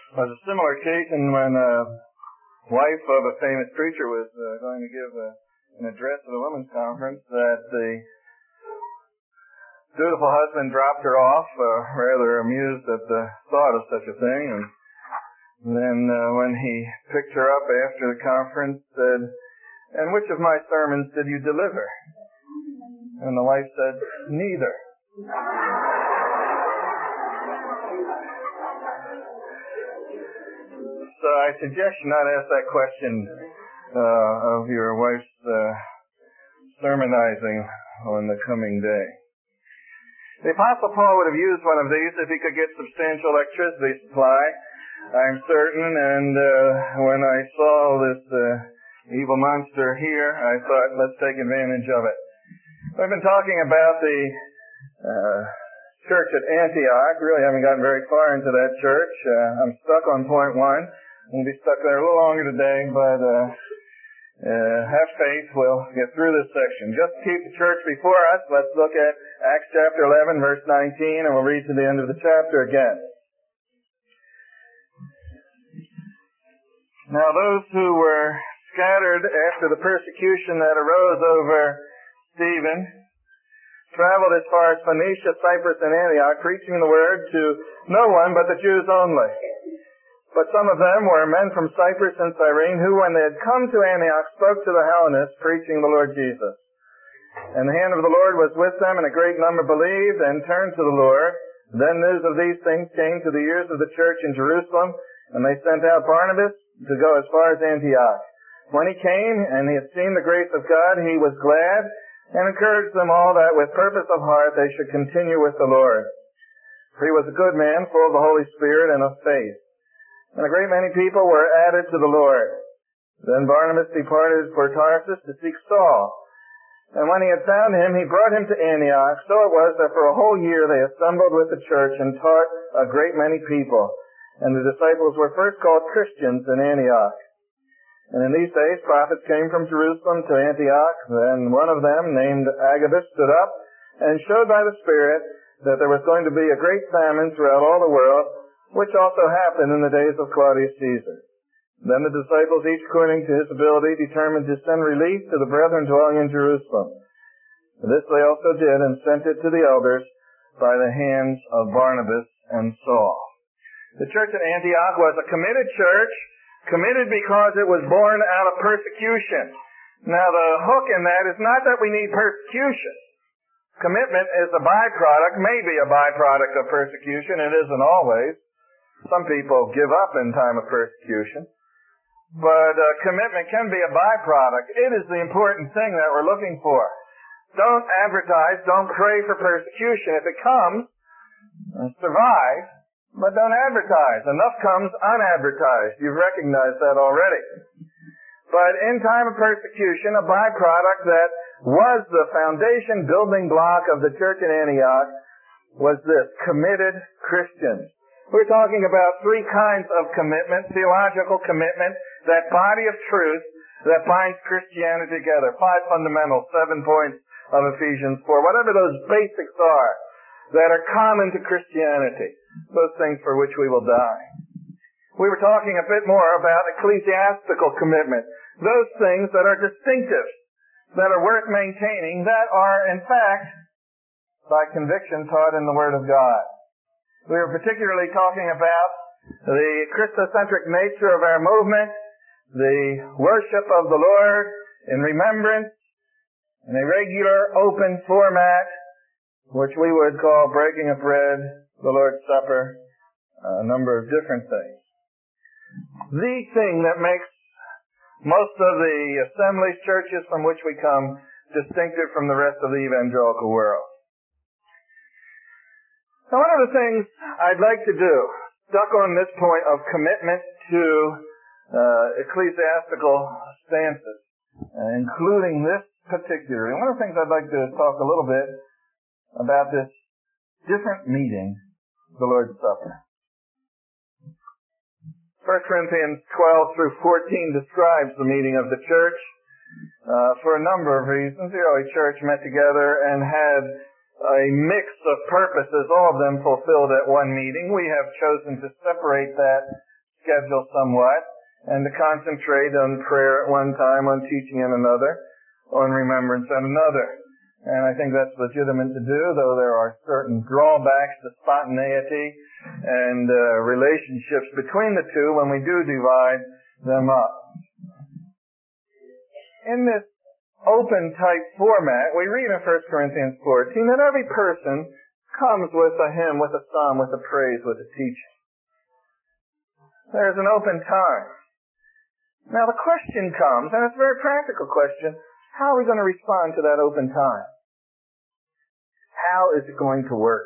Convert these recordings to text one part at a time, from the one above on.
was a similar occasion when a wife of a famous preacher was going to give an address at a women's conference that the dutiful husband dropped her off, rather amused at the thought of such a thing, and then when he picked her up after the conference, said, "And which of my sermons did you deliver?" And the wife said, "Neither." So I suggest you not ask that question of your wife's sermonizing on the coming day. The Apostle Paul would have used one of these if he could get substantial electricity supply, I'm certain, and when I saw this evil monster here, I thought, let's take advantage of it. I've been talking about the church at Antioch. Really haven't gotten very far into that church. I'm stuck on point 1. I'm going to be stuck there a little longer today, but have faith, we'll get through this section. Just to keep the church before us, let's look at Acts chapter 11, verse 19, and we'll read to the end of the chapter again. Now those who were scattered after the persecution that arose over Stephen traveled as far as Phoenicia, Cyprus, and Antioch, preaching the word to no one but the Jews only. But some of them were men from Cyprus and Cyrene, who, when they had come to Antioch, spoke to the Hellenists, preaching the Lord Jesus. And the hand of the Lord was with them, and a great number believed and turned to the Lord. Then news of these things came to the ears of the church in Jerusalem, and they sent out Barnabas to go as far as Antioch. When he came, and he had seen the grace of God, he was glad, and encouraged them all that with purpose of heart they should continue with the Lord. For he was a good man, full of the Holy Spirit and of faith. And a great many people were added to the Lord. Then Barnabas departed for Tarsus to seek Saul. And when he had found him, he brought him to Antioch. So it was that for a whole year they assembled with the church and taught a great many people. And the disciples were first called Christians in Antioch. And in these days prophets came from Jerusalem to Antioch. Then one of them, named Agabus, stood up and showed by the Spirit that there was going to be a great famine throughout all the world, which also happened in the days of Claudius Caesar. Then the disciples, each according to his ability, determined to send relief to the brethren dwelling in Jerusalem. This they also did, and sent it to the elders by the hands of Barnabas and Saul. The church at Antioch was a committed church, committed because it was born out of persecution. Now the hook in that is not that we need persecution. Commitment is a byproduct, maybe a byproduct of persecution. It isn't always. Some people give up in time of persecution. But commitment can be a byproduct. It is the important thing that we're looking for. Don't advertise, don't pray for persecution. If it comes, survive, but don't advertise. Enough comes unadvertised. You've recognized that already. But in time of persecution, a byproduct that was the foundation building block of the church in Antioch was this: committed Christians. We're talking about 3 kinds of commitment: theological commitment, that body of truth that binds Christianity together. 5 fundamentals, 7 points of Ephesians 4. Whatever those basics are that are common to Christianity, those things for which we will die. We were talking a bit more about ecclesiastical commitment. Those things that are distinctive, that are worth maintaining, that are, in fact, by conviction taught in the Word of God. We were particularly talking about the Christocentric nature of our movement, the worship of the Lord in remembrance, in a regular open format, which we would call breaking of bread, the Lord's Supper, a number of different things. The thing that makes most of the assemblies, churches from which we come, distinctive from the rest of the evangelical world. Now, one of the things I'd like to do, stuck on this point of commitment to ecclesiastical stances, including this particular, and one of the things I'd like to do is talk a little bit about this different meeting, the Lord's Supper. 1 Corinthians 12 through 14 describes the meeting of the church for a number of reasons. The early church met together and had a mix of purposes, all of them fulfilled at one meeting. We have chosen to separate that schedule somewhat and to concentrate on prayer at one time, on teaching at another, on remembrance at another. And I think that's legitimate to do, though there are certain drawbacks to spontaneity and relationships between the two when we do divide them up. In this open type format, we read in 1 Corinthians 14 that every person comes with a hymn, with a psalm, with a praise, with a teaching. There's an open time. Now the question comes, and it's a very practical question, how are we going to respond to that open time? How is it going to work?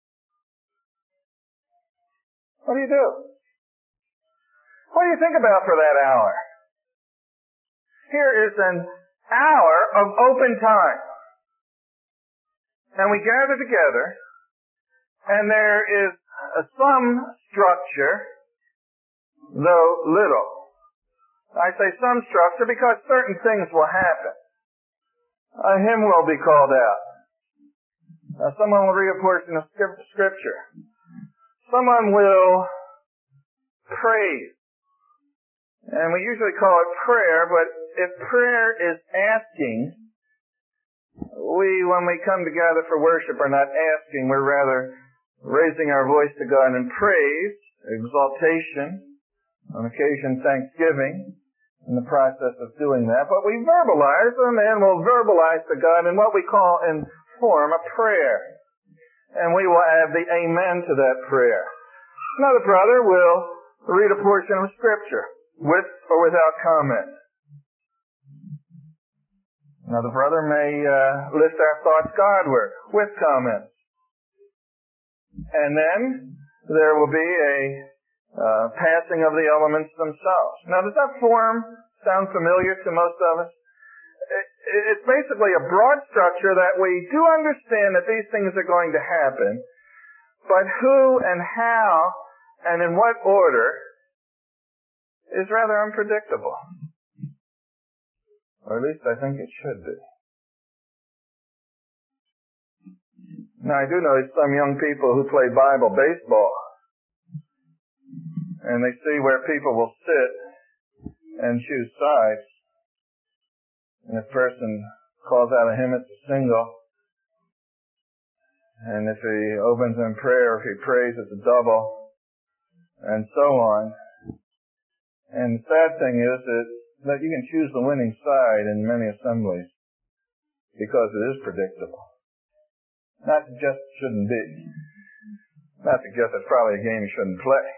What do you do? What do you think about for that hour? Here is an hour of open time. And we gather together, and there is some structure, though little. I say some structure because certain things will happen. A hymn will be called out. Someone will read a portion of Scripture. Someone will praise. And we usually call it prayer, but if prayer is asking, when we come together for worship, are not asking, we're rather raising our voice to God in praise, exaltation, on occasion thanksgiving, in the process of doing that. But we verbalize them, and we'll verbalize to God in what we call in form a prayer. And we will add the amen to that prayer. Another brother will read a portion of Scripture, with or without comment. Another brother may lift our thoughts Godward, with comments. And then there will be a passing of the elements themselves. Now, does that form sound familiar to most of us? It's basically a broad structure that we do understand that these things are going to happen, but who and how and in what order is rather unpredictable. Or at least I think it should be. Now, I do know some young people who play Bible baseball, and they see where people will sit and choose sides. And if a person calls out a hymn, it's a single. And if he opens in prayer, if he prays, it's a double. And so on. And the sad thing is that you can choose the winning side in many assemblies because it is predictable. Not to suggest it shouldn't be. Not to suggest it's probably a game you shouldn't play.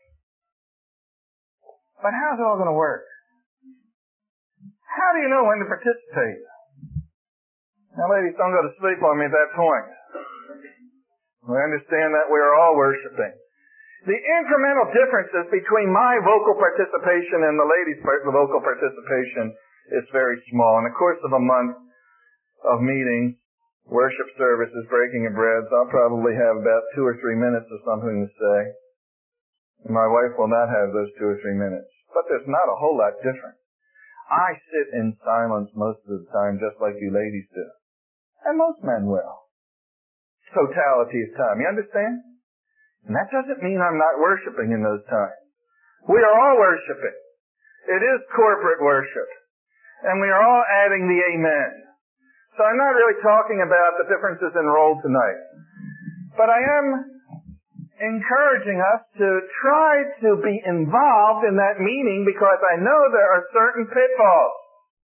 But how's it all going to work? How do you know when to participate? Now, ladies, don't go to sleep on me at that point. We understand that we are all worshiping. The incremental differences between my vocal participation and the ladies' vocal participation is very small. In the course of a month of meetings, worship services, breaking of breads, I'll probably have about 2 or 3 minutes of something to say. And my wife will not have those 2 or 3 minutes. But there's not a whole lot different. I sit in silence most of the time, just like you ladies do. And most men will. Totality of time. You understand? And that doesn't mean I'm not worshiping in those times. We are all worshiping. It is corporate worship. And we are all adding the amen. So I'm not really talking about the differences in role tonight. But I am encouraging us to try to be involved in that meeting because I know there are certain pitfalls.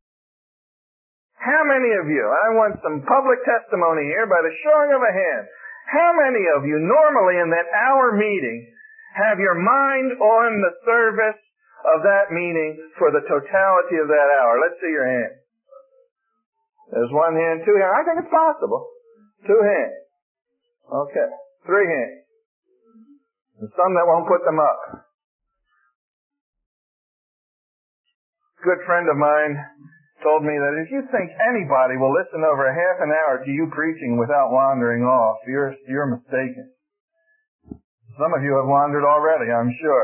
How many of you, I want some public testimony here by the showing of a hand, how many of you normally in that hour meeting have your mind on the service of that meeting for the totality of that hour? Let's see your hand. There's 1 hand, 2 hands. I think it's possible. 2 hands. Okay. 3 hands. And some that won't put them up. A good friend of mine told me that if you think anybody will listen over a half an hour to you preaching without wandering off, you're mistaken. Some of you have wandered already, I'm sure.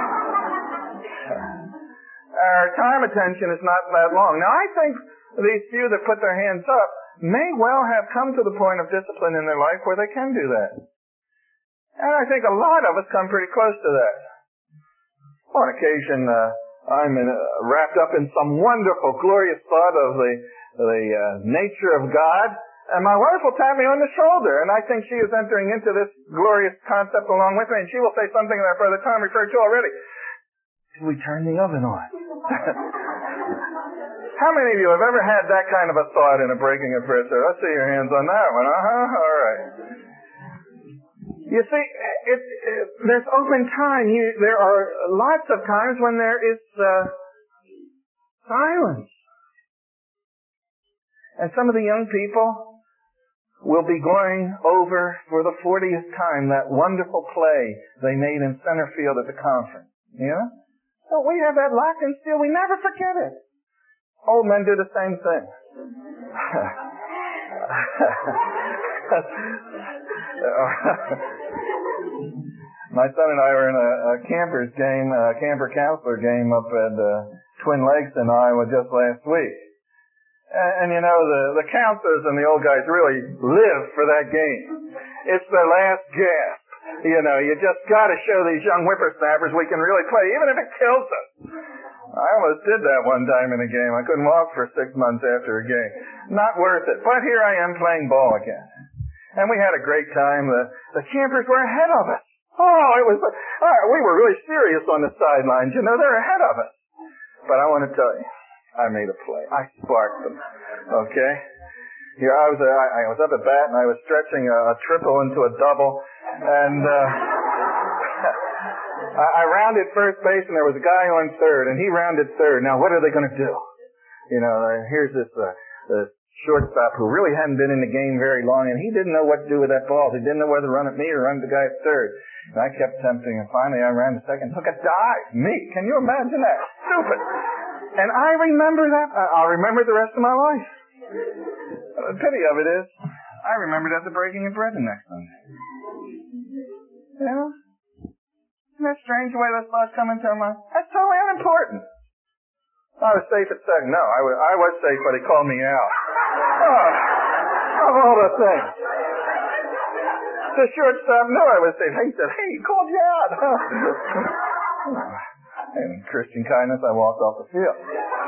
Our time attention is not that long. Now, I think these few that put their hands up may well have come to the point of discipline in their life where they can do that. And I think a lot of us come pretty close to that. On occasion, I'm wrapped up in some wonderful, glorious thought of the nature of God, and my wife will tap me on the shoulder, and I think she is entering into this glorious concept along with me, and she will say something that Brother Tom referred to already. Did we turn the oven on? How many of you have ever had that kind of a thought in a breaking of bread? Let's see your hands on that one. All right. You see, there's open time. There are lots of times when there is silence. And some of the young people will be going over for the 40th time that wonderful play they made in center field at the conference. Yeah? So we have that locked in steel. We never forget it. Old men do the same thing. My son and I were in a camper's game, a camper counselor game up at Twin Lakes in Iowa just last week. And you know, the counselors and the old guys really live for that game. It's their last gasp. You know, you just got to show these young whippersnappers we can really play, even if it kills us. I almost did that one time in a game. I couldn't walk for 6 months after a game. Not worth it. But here I am playing ball again. And we had a great time. The campers were ahead of us. Oh, we were really serious on the sidelines. You know, they're ahead of us. But I want to tell you, I made a play. I sparked them. Okay? Here I was up at bat and I was stretching a triple into a double. And I rounded first base and there was a guy on third and he rounded third. Now what are they going to do? You know, here's this shortstop who really hadn't been in the game very long and he didn't know what to do with that ball. He didn't know whether to run at me or run at the guy at third. And I kept tempting and finally I ran to second, took a dive. Me. Can you imagine that? Stupid. And I remember that. I'll remember it the rest of my life. The pity of it is, I remembered at the breaking of bread the next Sunday. You know? Isn't that strange the way those thoughts come into our mind? That's totally unimportant. I was safe at second. No, I was safe, but he called me out. Oh, of all the things. The shortstop knew I was safe. He said, hey, he called you out. In Christian kindness, I walked off the field.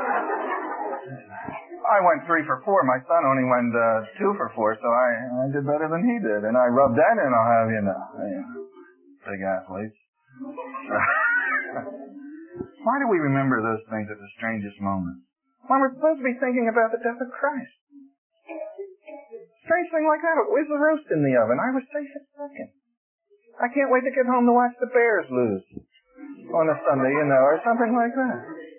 I went 3 for 4. My son only went 2 for 4, so I did better than he did. And I rubbed that in, I'll have you know. Big athletes. Why do we remember those things at the strangest moments? When we're supposed to be thinking about the death of Christ. Strange thing like that. It was the roast in the oven. I was safe at second. I can't wait to get home to watch the Bears lose on a Sunday, you know, or something like that.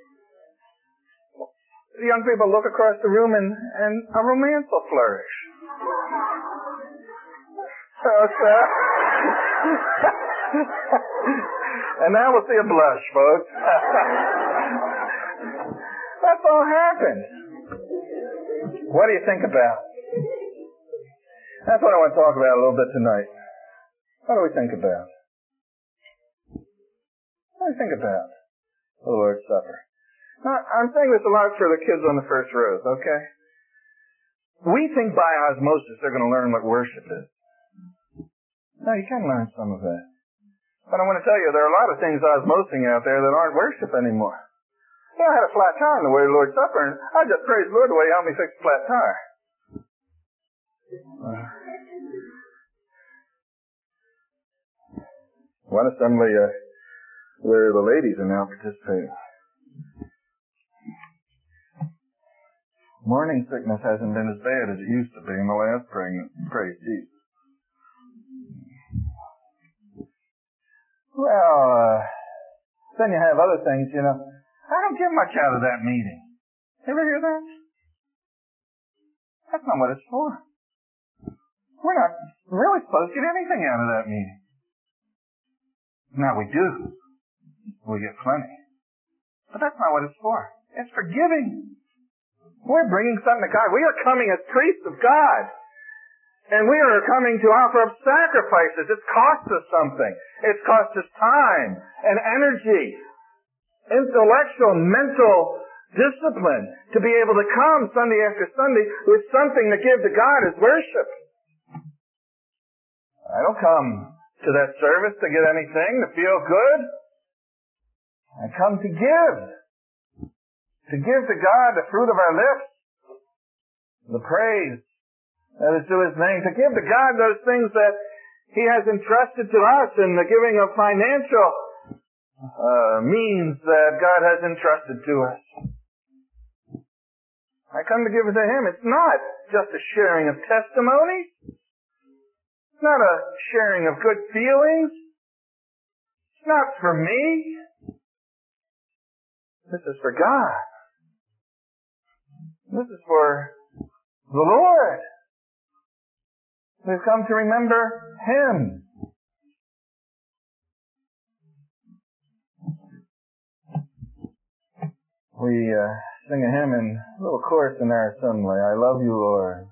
The young people look across the room and a romance will flourish. And now we'll see a blush, folks. That's all happened. What do you think about? That's what I want to talk about a little bit tonight. What do we think about? What do you think about the Lord's Supper? Now, I'm saying this a lot for the kids on the first rows, okay? We think by osmosis they're going to learn what worship is. No, you can learn some of that. But I want to tell you, there are a lot of things osmosing out there that aren't worship anymore. You know, I had a flat tire on the way to the Lord's Supper, and I just praised the Lord the way he helped me fix a flat tire. One assembly where the ladies are now participating. Morning sickness hasn't been as bad as it used to be in the last pregnancy. Praise Jesus. Well, then you have other things, you know. I don't get much out of that meeting. Ever hear that? That's not what it's for. We're not really supposed to get anything out of that meeting. Now we do. We get plenty. But that's not what it's for. It's for giving. We're bringing something to God. We are coming as priests of God. And we are coming to offer up sacrifices. It's cost us something. It's cost us time and energy, intellectual, mental discipline to be able to come Sunday after Sunday with something to give to God as worship. I don't come to that service to get anything, to feel good. I come to give. To give to God the fruit of our lips, the praise that is to His name. To give to God those things that He has entrusted to us in the giving of financial means that God has entrusted to us. I come to give it to Him. It's not just a sharing of testimonies. It's not a sharing of good feelings. It's not for me. This is for God. This is for the Lord. We've come to remember Him. We sing a hymn in a little chorus in our assembly. I love you, Lord,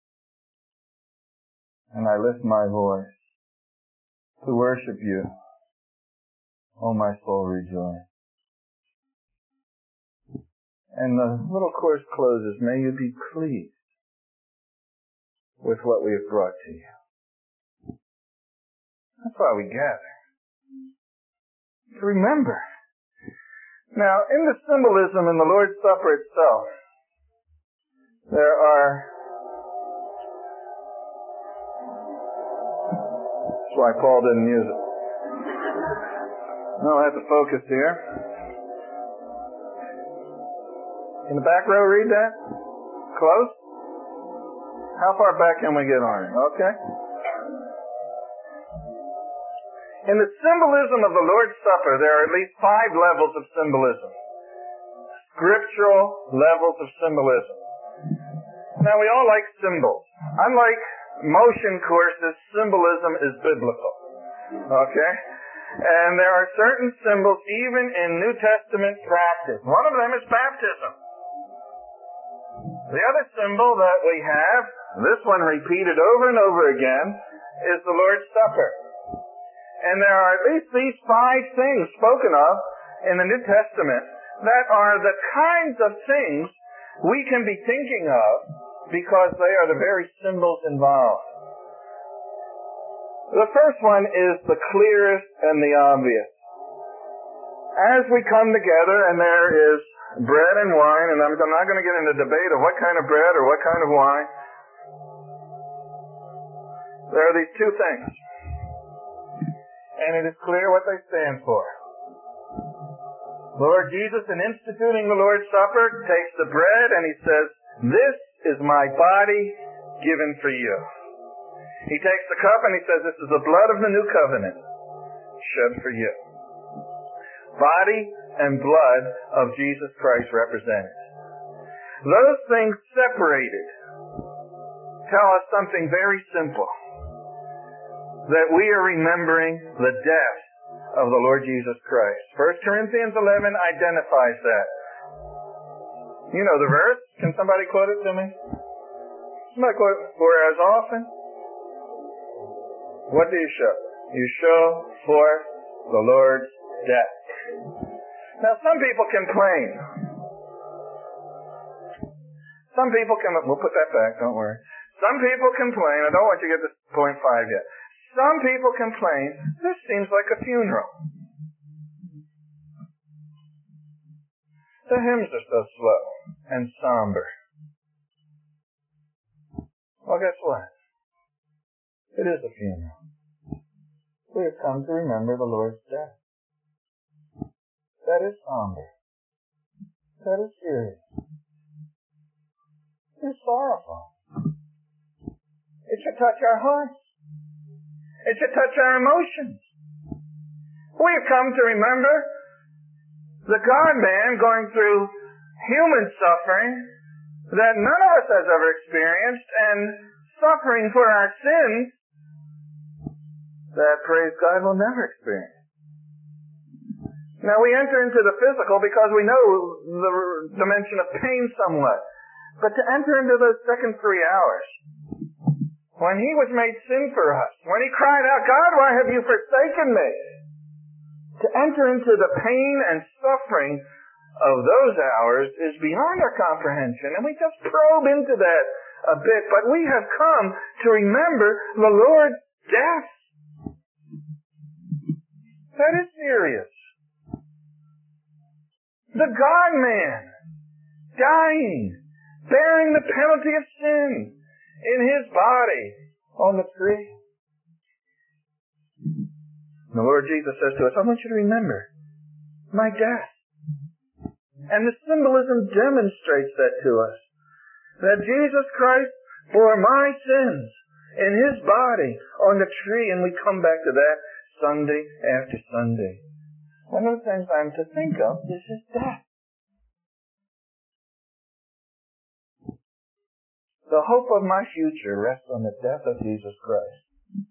and I lift my voice to worship you. Oh, my soul, rejoice. And the little chorus closes, may you be pleased with what we have brought to you. That's why we gather. To remember. Now, in the symbolism in the Lord's Supper itself, there are... That's why Paul didn't use it. No, I have to focus here. In the back row, read that. Close. How far back can we get on it? Okay. In the symbolism of the Lord's Supper, there are at least 5 levels of symbolism. Scriptural levels of symbolism. Now, we all like symbols. Unlike motion courses, symbolism is biblical. Okay? And there are certain symbols even in New Testament practice. One of them is baptism. The other symbol that we have, this one repeated over and over again, is the Lord's Supper. And there are at least these 5 things spoken of in the New Testament that are the kinds of things we can be thinking of because they are the very symbols involved. The first one is the clearest and the obvious. As we come together and there is bread and wine, and I'm not going to get into debate of what kind of bread or what kind of wine. There are these 2 things. And it is clear what they stand for. Lord Jesus, in instituting the Lord's Supper, takes the bread and He says, this is my body given for you. He takes the cup and He says, this is the blood of the new covenant shed for you. Body and blood of Jesus Christ represented. Those things separated tell us something very simple. That we are remembering the death of the Lord Jesus Christ. 1 Corinthians 11 identifies that. You know the verse. Can somebody quote it to me? Somebody quote it. For as often, what do you show? You show forth the Lord's death. Now some people complain. Some people we'll put that back, don't worry. Some people complain, I don't want you to get to point 5 yet. Some people complain, this seems like a funeral. The hymns are so slow and somber. Well, guess what? It is a funeral. We have come to remember the Lord's death. That is somber. That is serious. It's sorrowful. It should touch our hearts. It should touch our emotions. We have come to remember the God-man going through human suffering that none of us has ever experienced and suffering for our sins that, praise God, we'll never experience. Now we enter into the physical because we know the dimension of pain somewhat. But to enter into those second 3 hours, when He was made sin for us, when He cried out, God, why have you forsaken me? To enter into the pain and suffering of those hours is beyond our comprehension. And we just probe into that a bit. But we have come to remember the Lord's death. That is serious. The God-man, dying, bearing the penalty of sin in His body on the tree. The Lord Jesus says to us, I want you to remember my death. And the symbolism demonstrates that to us. That Jesus Christ bore my sins in His body on the tree, and we come back to that Sunday after Sunday. One of the things I'm to think of is His death. The hope of my future rests on the death of Jesus Christ.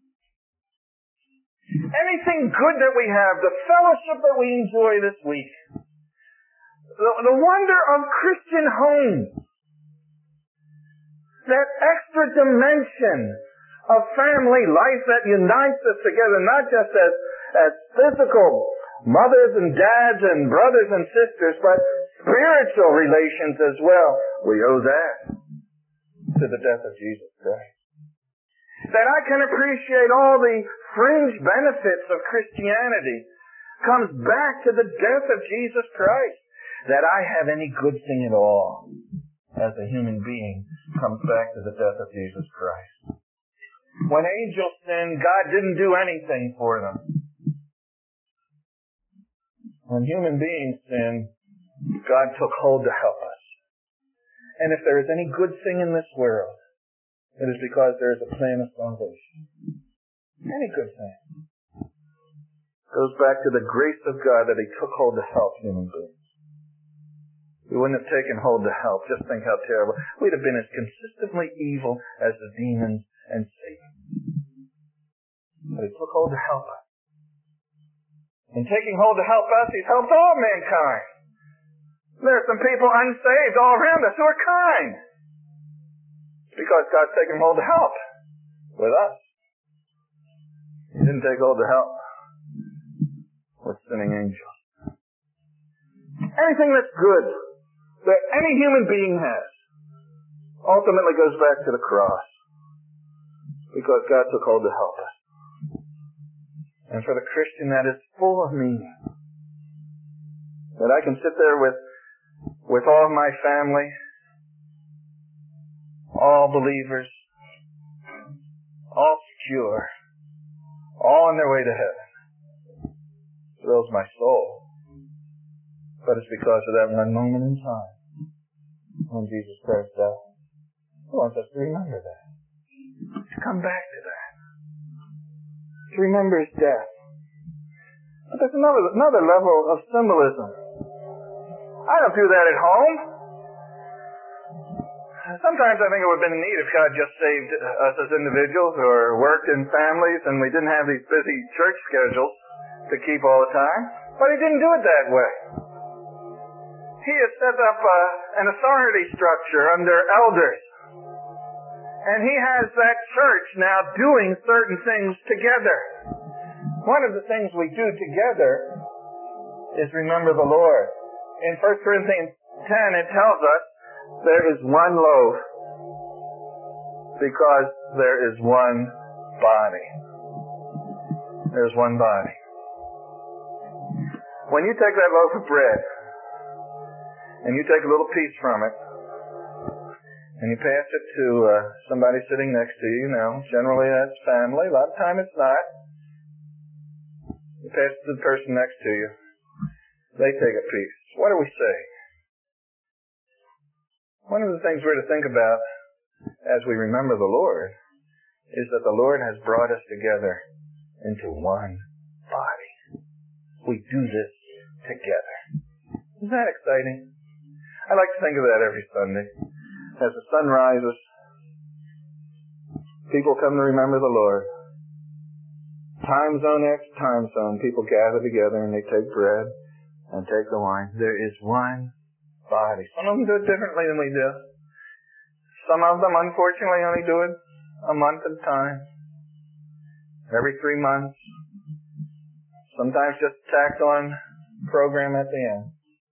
Anything good that we have, the fellowship that we enjoy this week, the wonder of Christian homes, that extra dimension of family life that unites us together, not just as physical mothers and dads and brothers and sisters, but spiritual relations as well. We owe that to the death of Jesus Christ. That I can appreciate all the fringe benefits of Christianity comes back to the death of Jesus Christ. That I have any good thing at all as a human being comes back to the death of Jesus Christ. When angels sinned, God didn't do anything for them. When human beings sinned, God took hold to help us. And if there is any good thing in this world, it is because there is a plan of salvation. Any good thing goes back to the grace of God that He took hold to help human beings. We wouldn't have taken hold to help. Just think how terrible. We'd have been as consistently evil as the demons and Satan. But He took hold to help us. In taking hold to help us, He's helped all mankind. There are some people unsaved all around us who are kind. It's because God's taken hold to help with us. He didn't take hold to help with sinning angels. Anything that's good that any human being has ultimately goes back to the cross because God took hold to help us. And for the Christian, that is full of meaning. That I can sit there with all of my family, all believers, all secure, all on their way to heaven. Thrills my soul. But it's because of that one moment in time when Jesus Christ died. He wants us to remember that. To come back to that. To remember His death. But there's another level of symbolism. I don't do that at home. Sometimes I think it would have been neat if God just saved us as individuals or worked in families and we didn't have these busy church schedules to keep all the time. But He didn't do it that way. He has set up an authority structure under elders. And He has that church now doing certain things together. One of the things we do together is remember the Lord. In 1 Corinthians 10 it tells us there is one loaf because there is one body. There's one body. When you take that loaf of bread and you take a little piece from it, and you pass it to somebody sitting next to you. Now, generally that's family. A lot of time it's not. You pass it to the person next to you. They take a piece. What are we saying? One of the things we're to think about as we remember the Lord is that the Lord has brought us together into one body. We do this together. Isn't that exciting? I like to think of that every Sunday. As the sun rises, people come to remember the Lord. Time zone after time zone, people gather together and they take bread and take the wine. There is one body. Some of them do it differently than we do. Some of them, unfortunately, only do it a month at a time. Every 3 months. Sometimes just tacked on program at the end.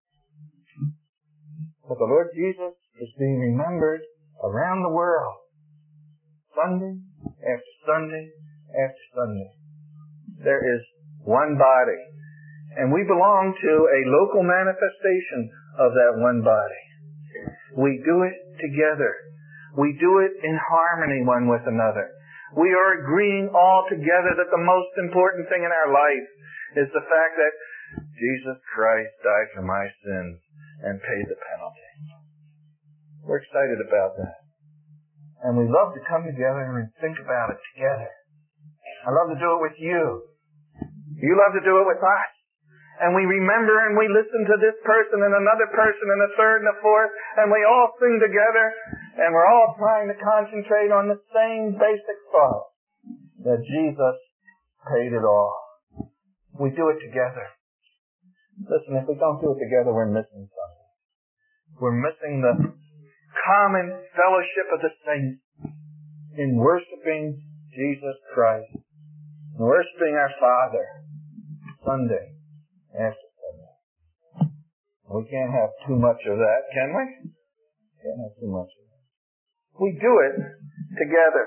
But the Lord Jesus is being remembered around the world. Sunday after Sunday after Sunday. There is one body. And we belong to a local manifestation of that one body. We do it together. We do it in harmony one with another. We are agreeing all together that the most important thing in our life is the fact that Jesus Christ died for my sins and paid the penalty. We're excited about that. And we love to come together and think about it together. I love to do it with you. You love to do it with us. And we remember and we listen to this person and another person and a third and a fourth, and we all sing together, and we're all trying to concentrate on the same basic thought, that Jesus paid it all. We do it together. Listen, if we don't do it together, we're missing something. We're missing the common fellowship of the saints in worshiping Jesus Christ, and worshiping our Father Sunday after Sunday. We can't have too much of that, can we? Can't have too much of that. We do it together.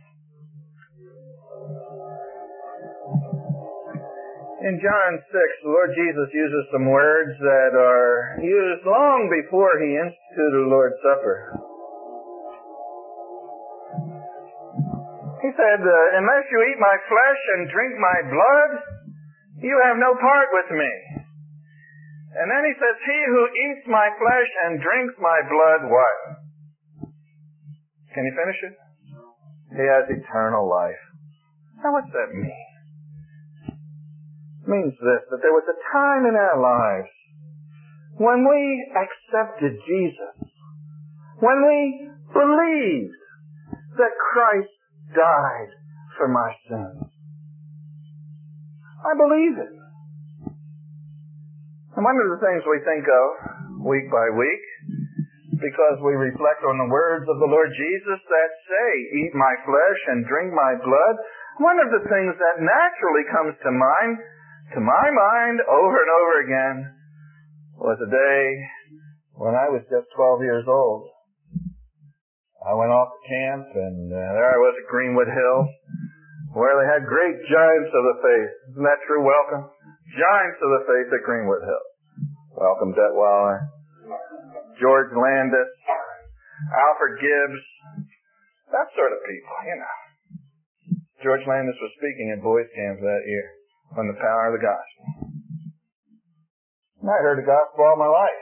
In John 6, the Lord Jesus uses some words that are used long before He instituted the Lord's Supper. He said, unless you eat my flesh and drink my blood, you have no part with me. And then He says, he who eats my flesh and drinks my blood, what? Can you finish it? He has eternal life. Now what's that mean? It means this, that there was a time in our lives when we accepted Jesus, when we believed that Christ died for my sins. I believe it. And one of the things we think of week by week, because we reflect on the words of the Lord Jesus that say, eat my flesh and drink my blood, one of the things that naturally comes to my mind over and over again, was a day when I was just 12 years old. I went off to camp, and there I was at Greenwood Hill, where they had great giants of the faith. Isn't that true? Welcome. Giants of the faith at Greenwood Hill. Welcome, Detweiler, George Landis, Alfred Gibbs, that sort of people, you know. George Landis was speaking at boys' camp that year on the power of the gospel. And I heard the gospel all my life.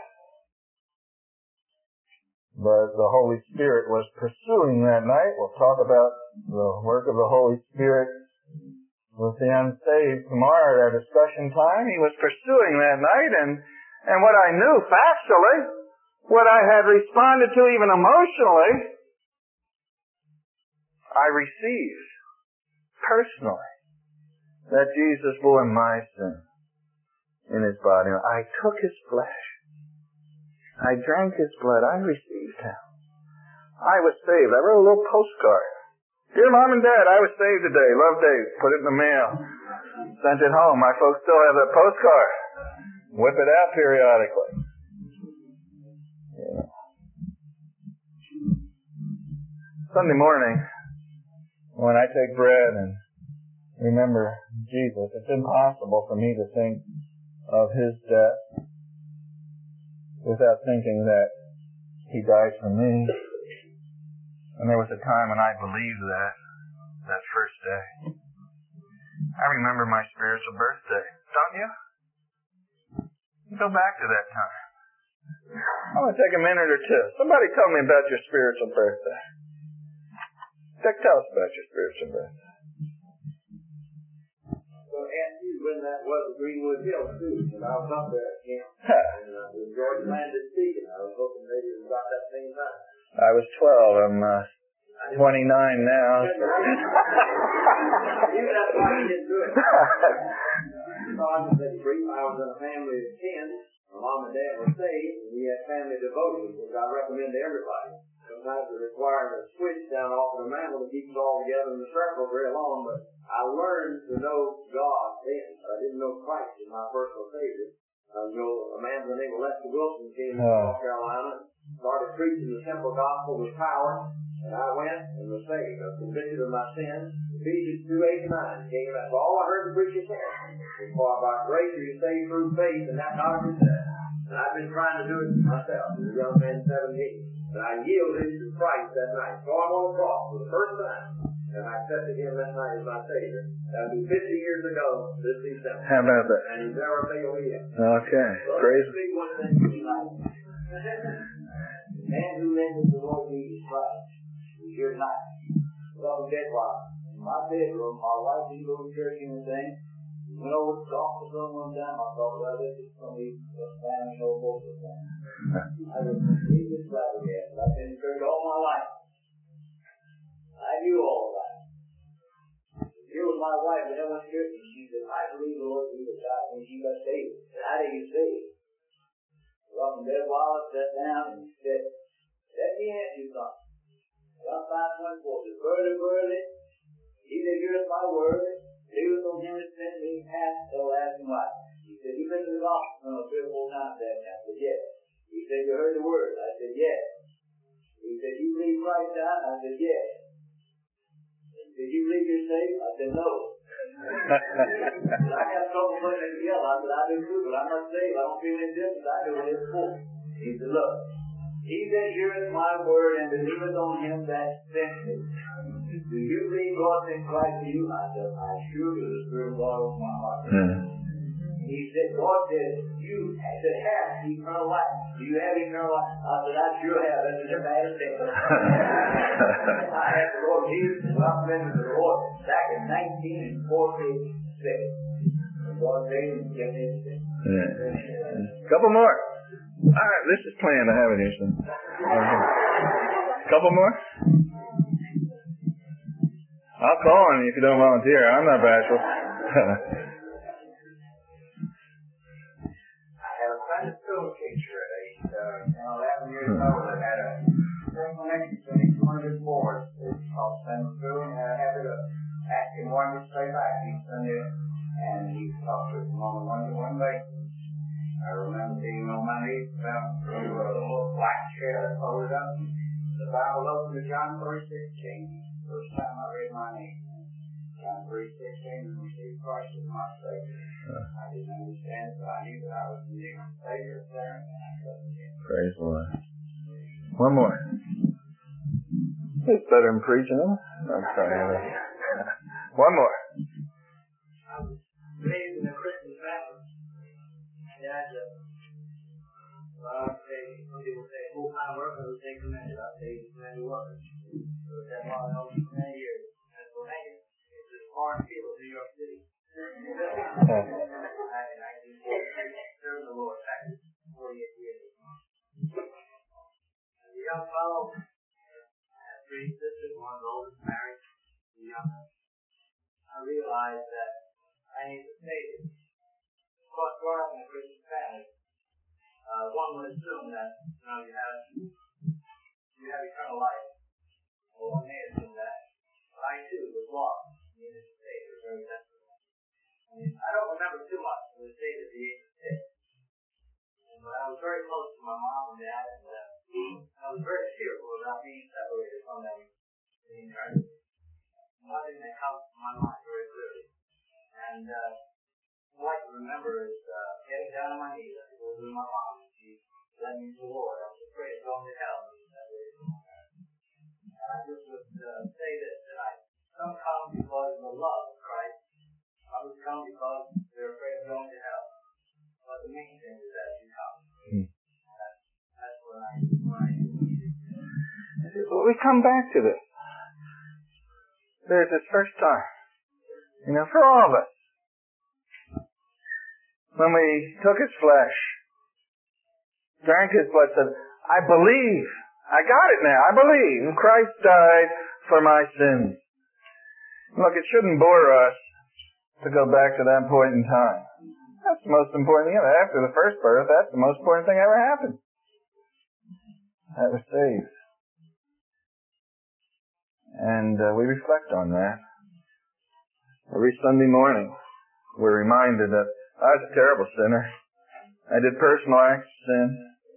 But the Holy Spirit was pursuing that night. We'll talk about the work of the Holy Spirit with the unsaved tomorrow at our discussion time. He was pursuing that night, and what I knew factually, what I had responded to even emotionally, I received personally that Jesus bore my sin in His body. I took His flesh. I drank His blood. I received Him. I was saved. I wrote a little postcard. Dear Mom and Dad, I was saved today. Love Dave. Put it in the mail. Sent it home. My folks still have that postcard. Whip it out periodically. Yeah. Sunday morning, when I take bread and remember Jesus, it's impossible for me to think of His death without thinking that He died for me. And there was a time when I believed that first day. I remember my spiritual birthday. Don't you? Go back to that time. I want to take a minute or two. Somebody tell me about your spiritual birthday. Dick, tell us about your spiritual birthday. So I asked you when that was at Greenwood Hill, too, because I was up there at camp. And when George Landis speaking, I was hoping maybe it was about that same time. I was 12. I'm 29 now. So. Even that's why you didn't do it. So I just said brief. I was in a family of 10. My mom and dad were saved, and we had family devotions, which I recommend to everybody. Sometimes it requires a switch down off of the mantle to keep us all together in the circle very long, but I learned to know God then. I didn't know Christ as my personal Savior. A man by the name of Lester Wilson came to North Carolina, started preaching the simple gospel with power, and I went and was saved. I was convicted of my sins. Ephesians 2:8-9 came. That's all I heard the preacher say. For by grace are you saved through faith, and that not of yourself. And I've been trying to do it myself as a young man, 17. But I yielded to Christ that night. Saw him on the cross for the first time. And I accepted him that night as my Savior. That was 50 years ago this December. How about that? And he's never failed me yet. Okay. So Praise. let's see one thing tonight. The man who lives with the Lord Jesus Christ is here tonight. Well, dead while in my bedroom, my wife didn't go to church or anything. We went over to talk to someone one time. I thought, well, this is going to be a family no both of them. I was completely flabbergasted. I've been in church all my life. I knew all that. Here was my wife, and I went to church, and she said, I believe the Lord Jesus died when she got saved. And how did you saved? Well, from there, while I sat down, and he said, let me ask you something. John 5:24 says, verily, he that heareth my word, believeth on him that sent me, hath everlasting life. He said, you been to the gospel 3 or 4 times that night. I said, yes. He said, you heard the word. I said, yes. He said, you believe Christ died? I said, yes. Did you believe you're saved? I said, no. I have trouble putting it together. I said, I do too, but I'm not saved. I don't feel any difference. I do it for. He said, look, he that heareth my word and believeth on him that sent me. Do you believe God sent Christ to you? I said, I sure do. The Spirit of God over my heart. He said, God said, you that have eternal life. Do you have eternal life? I said, I sure have. That's a bad thing. I had the Lord Jesus to welcome him to the Lord back in 1946. And God saved him and kept him sick. Couple more. All right, this is planned. I have it here. So. Couple more. I'll call on you if you don't volunteer. I'm not bashful. I had a school teacher at age 11 years old that had a special next to me, 200 boys. It's called Sunday School, and I had a habit of asking one to stay back each Sunday, and he talked to them on a one-to-one basis. I remember being on my knees about a little black chair that folded up. The Bible opened to John 3:16. First time I read my name. John 3:16 and received Christ as my Savior. I didn't understand, but I knew that I was the Savior there, and I trusted him. Praise the Lord. One more. It's better than preaching, huh? I'm sorry. One more. I was raised in a Christian family. My dad, some people say full-time work, others say committed. I say committed workers. So that's why I know for many years. Pennsylvania. It's just foreign people, New York City. Back in 1943, served the Lord back in 48 years. As a young fellow, I had 3 sisters, one oldest, married, the younger. I realized that I need to save it. Of course, growing up in a Christian family, one would assume that you have eternal life. Well, one may assume that. But I too was lost. I needed a Savior very desperately. I don't remember too much. I was saved at the age of 6. But I was very close to my mom and dad, and I was very fearful about being separated from them in eternity. One thing that comes to my mind very clearly, and all I can remember is getting down on my knees. I was with my mom, and she led me to the Lord. I was afraid of going to hell and being separated from my parents. And I just would say this tonight. Some come because of the love of Christ. Others come because they're afraid of going to hell. But the main thing is that you come. That's what I Well, we come back to this. There's this first time. For all of us. When we took his flesh, drank his blood, said, I believe. I got it now. I believe. And Christ died for my sins. Look, it shouldn't bore us to go back to that point in time. That's the most important thing ever. After the first birth, that's the most important thing ever happened. That was saved. And we reflect on that. Every Sunday morning, we're reminded that I was a terrible sinner. I did personal acts of sin.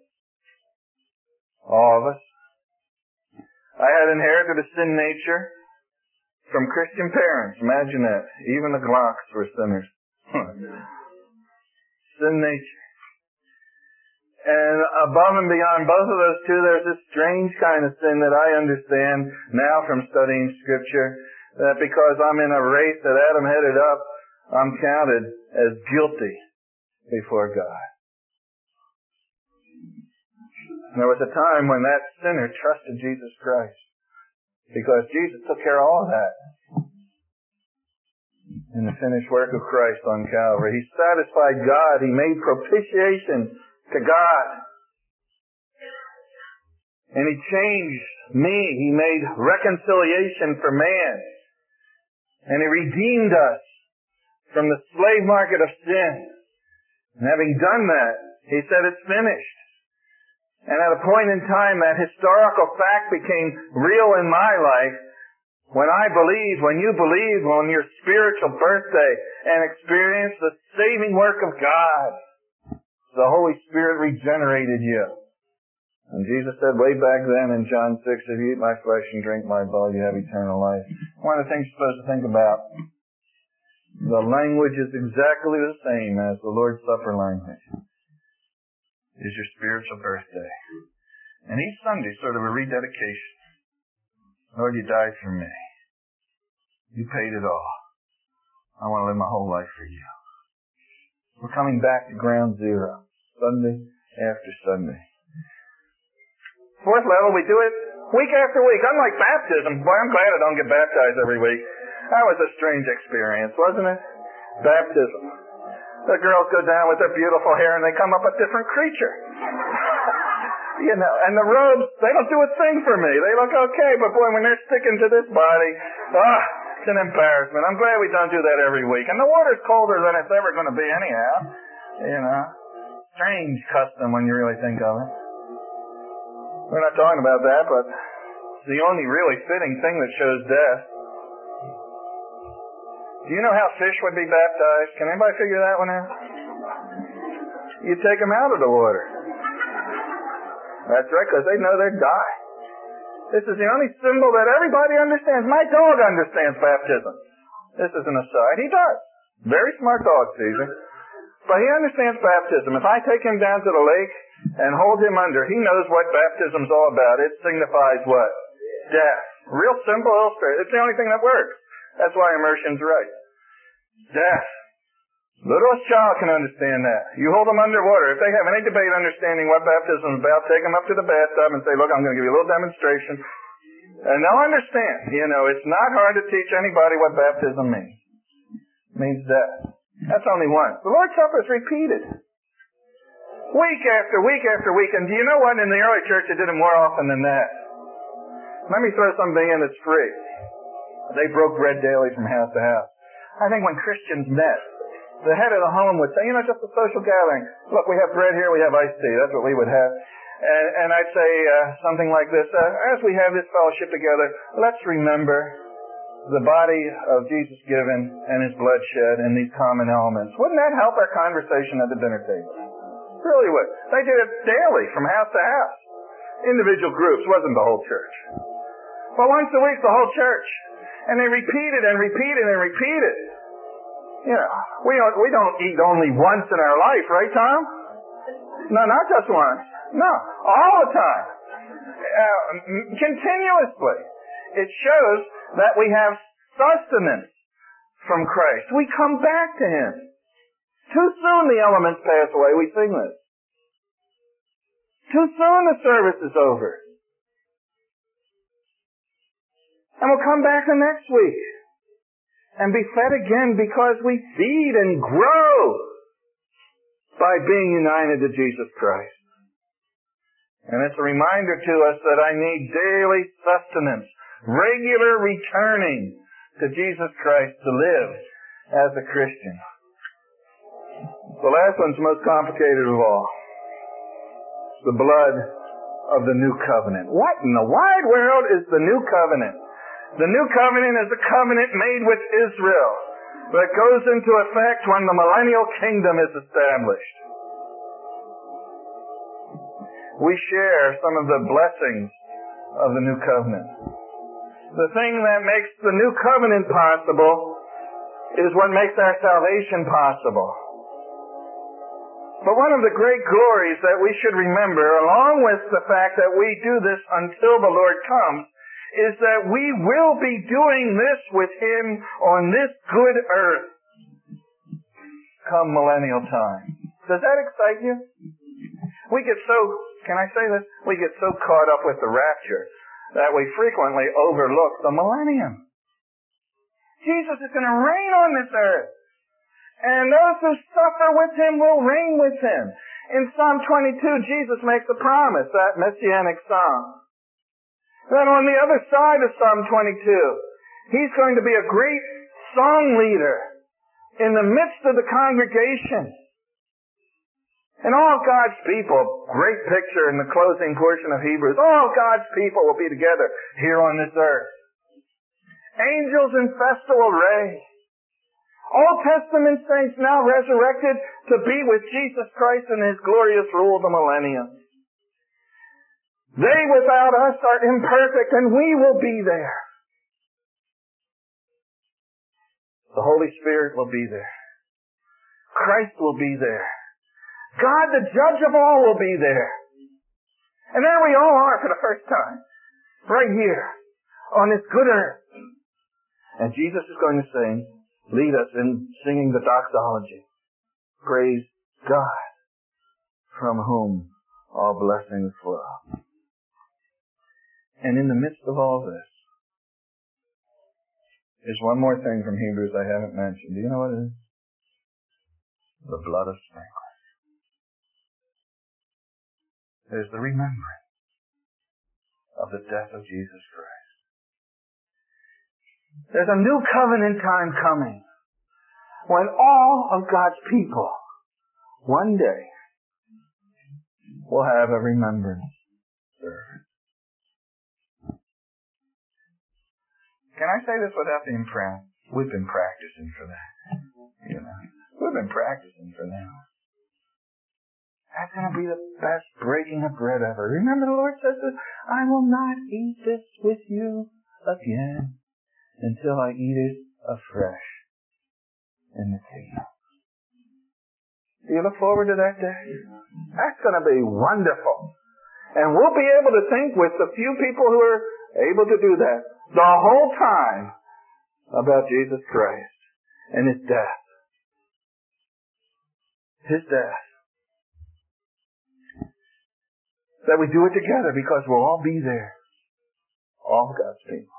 All of us. I had inherited a sin nature from Christian parents. Imagine that. Even the Glocks were sinners. Sin nature. And above and beyond both of those two, there's this strange kind of sin that I understand now from studying Scripture, that because I'm in a race that Adam headed up, I'm counted as guilty before God. There was a time when that sinner trusted Jesus Christ, because Jesus took care of all of that in the finished work of Christ on Calvary. He satisfied God. He made propitiation to God. And He changed me. He made reconciliation for man. And He redeemed us from the slave market of sin. And having done that, He said, it's finished. And at a point in time, that historical fact became real in my life when I believed, when you believed on your spiritual birthday and experienced the saving work of God. The Holy Spirit regenerated you. And Jesus said way back then in John 6, if you eat my flesh and drink my blood, you have eternal life. One of the things you're supposed to think about, the language is exactly the same as the Lord's Supper language. Is your spiritual birthday. And each Sunday sort of a rededication. Lord, you died for me. You paid it all. I want to live my whole life for you. We're coming back to ground zero, Sunday after Sunday. Fourth level, we do it week after week. Unlike baptism, boy, I'm glad I don't get baptized every week. That was a strange experience, wasn't it? Baptism. The girls go down with their beautiful hair and they come up a different creature. You know, and the robes, they don't do a thing for me. They look okay, but boy, when they're sticking to this body, it's an embarrassment. I'm glad we don't do that every week. And the water's colder than it's ever going to be anyhow. You know, strange custom when you really think of it. We're not talking about that, but it's the only really fitting thing that shows death. Do you know how fish would be baptized? Can anybody figure that one out? You take them out of the water. That's right, because they know they'd die. This is the only symbol that everybody understands. My dog understands baptism. This is an aside. He does. Very smart dog, Caesar. But he understands baptism. If I take him down to the lake and hold him under, he knows what baptism's all about. It signifies what? Death. Real simple illustration. It's the only thing that works. That's why immersion's right. Death. Littlest child can understand that. You hold them underwater. If they have any debate understanding what baptism is about, take them up to the bathtub and say, look, I'm going to give you a little demonstration. And they'll understand. You know, it's not hard to teach anybody what baptism means. It means death. That's only one. The Lord's Supper is repeated. Week after week after week. And do you know what? In the early church, they did it more often than that. Let me throw something in that's free. They broke bread daily from house to house. I think when Christians met, the head of the home would say, you know, just a social gathering. Look, we have bread here, we have iced tea. That's what we would have. And I'd say something like this, as we have this fellowship together, let's remember the body of Jesus given and His blood shed and these common elements. Wouldn't that help our conversation at the dinner table? It really would. They did it daily from house to house. Individual groups, wasn't the whole church. But once a week, the whole church. And they repeated and repeated and repeated. You know, we don't eat only once in our life, right, Tom? No, not just once. No, all the time. Continuously. It shows that we have sustenance from Christ. We come back to Him. Too soon the elements pass away. We sing this. Too soon the service is over. And we'll come back the next week and be fed again because we feed and grow by being united to Jesus Christ. And it's a reminder to us that I need daily sustenance, regular returning to Jesus Christ to live as a Christian. The last one's the most complicated of all. It's the blood of the new covenant. What in the wide world is the new covenant? The new covenant is a covenant made with Israel that goes into effect when the millennial kingdom is established. We share some of the blessings of the new covenant. The thing that makes the new covenant possible is what makes our salvation possible. But one of the great glories that we should remember, along with the fact that we do this until the Lord comes, is that we will be doing this with Him on this good earth come millennial time. Does that excite you? We get so, can I say this? We get so caught up with the rapture that we frequently overlook the millennium. Jesus is going to reign on this earth. And those who suffer with Him will reign with Him. In Psalm 22, Jesus makes a promise, that messianic psalm. Then on the other side of Psalm 22, He's going to be a great song leader in the midst of the congregation. And all God's people, great picture in the closing portion of Hebrews, all God's people will be together here on this earth. Angels in festal array. Old Testament saints now resurrected to be with Jesus Christ in His glorious rule of the millennium. They without us are imperfect, and we will be there. The Holy Spirit will be there. Christ will be there. God, the judge of all, will be there. And there we all are for the first time. Right here. On this good earth. And Jesus is going to lead us in singing the doxology. Praise God, from whom all blessings flow. And in the midst of all this, there's one more thing from Hebrews I haven't mentioned. Do you know what it is? The blood of sprinkling. There's the remembrance of the death of Jesus Christ. There's a new covenant time coming when all of God's people one day will have a remembrance service. Can I say this without being proud? We've been practicing for that. We've been practicing for that. That's going to be the best breaking of bread ever. Remember the Lord says this, I will not eat this with you again until I eat it afresh in the kingdom. Do you look forward to that day? That's going to be wonderful. And we'll be able to think with the few people who are able to do that the whole time about Jesus Christ and His death. His death. That we do it together because we'll all be there. All God's people.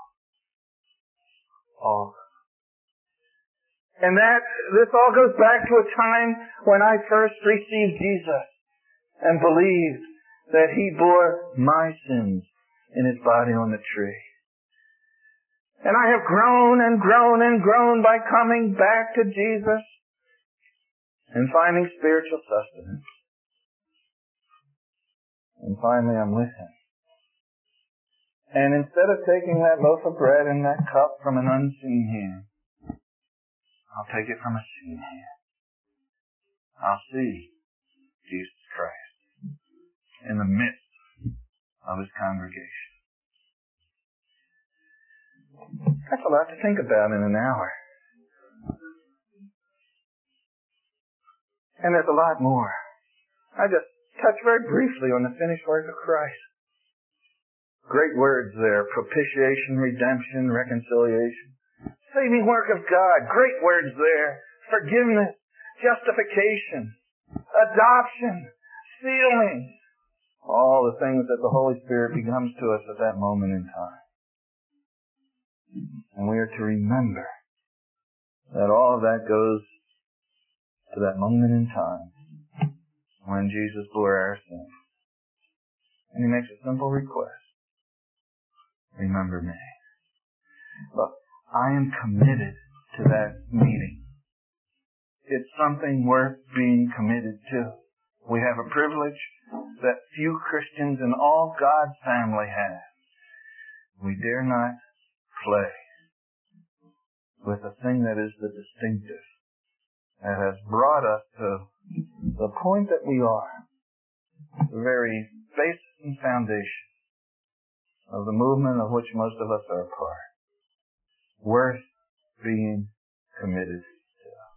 All. And this all goes back to a time when I first received Jesus and believed that He bore my sins in His body on the tree. And I have grown and grown and grown by coming back to Jesus and finding spiritual sustenance. And finally I'm with Him. And instead of taking that loaf of bread and that cup from an unseen hand, I'll take it from a seen hand. I'll see Jesus Christ in the midst of His congregation. That's a lot to think about in an hour. And there's a lot more. I just touch very briefly on the finished work of Christ. Great words there. Propitiation, redemption, reconciliation. Saving work of God. Great words there. Forgiveness, justification, adoption, sealing. All the things that the Holy Spirit becomes to us at that moment in time. And we are to remember that all of that goes to that moment in time when Jesus bore our sins. And He makes a simple request. Remember me. Look, I am committed to that meeting. It's something worth being committed to. We have a privilege that few Christians in all God's family have. We dare not play with the thing that is the distinctive, that has brought us to the point that we are, the very basis and foundation of the movement of which most of us are a part. Worth being committed.